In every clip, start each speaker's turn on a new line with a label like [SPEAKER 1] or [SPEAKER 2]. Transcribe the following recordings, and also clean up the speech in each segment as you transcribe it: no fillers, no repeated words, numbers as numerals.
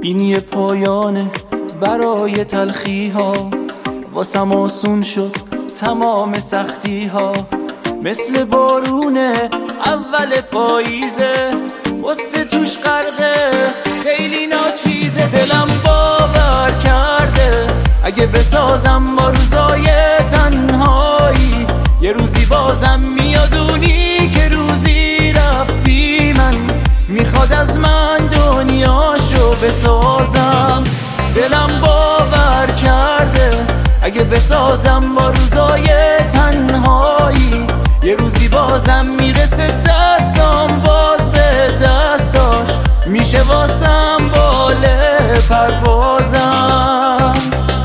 [SPEAKER 1] این یه پایانه برای تلخی ها، واسم آسون شد تمام سختی ها. مثل بارونه اول پاییزه، واسه توش غرقه خیلی ناچیزه. دلم باور کرده اگه بسازم با روزای تنهایی، یه روزی بازم میادونی که روزی رفت بی من، میخواد از من دنیاشو بسازم. دلم باور کرده اگه بسازم با روزای تنهایی، یه روزی بازم میرسه دستام باز به دستاش، میشه واسم باله پروازم.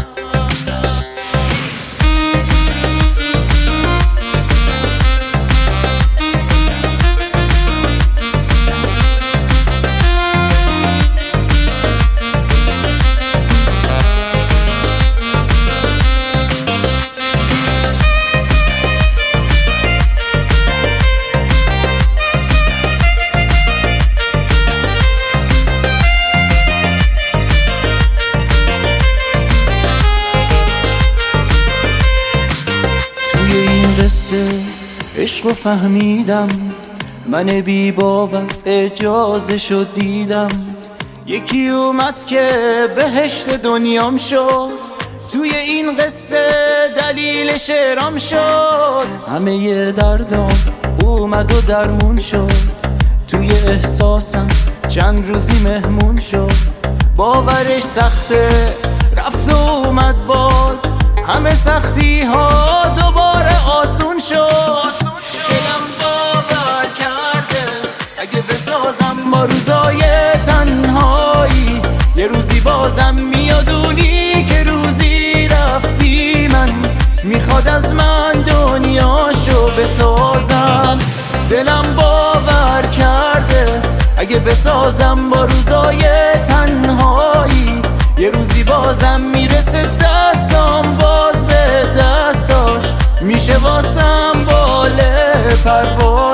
[SPEAKER 1] عشقو فهمیدم، من بی باور اجازه شد دیدم. یکی اومد که بهشت دنیام شد، توی این قصه دلیل شعرام شد. همه دردام اومد و درمون شد، توی احساسم چند روزی مهمون شد. باورش سخته رفت و اومد باز، همه سختی ها دوباره آسون شد. دلم باور کرده اگه بسازم با روزای تنهایی، یه روزی بازم میادونی که روزی رفت بی من، میخواد از من دنیاشو بسازم. دلم باور کرده اگه بسازم با روزای تنهایی، یه روزی بازم میرسه دستام باز به دستاش، میشه واسم باله پرواز.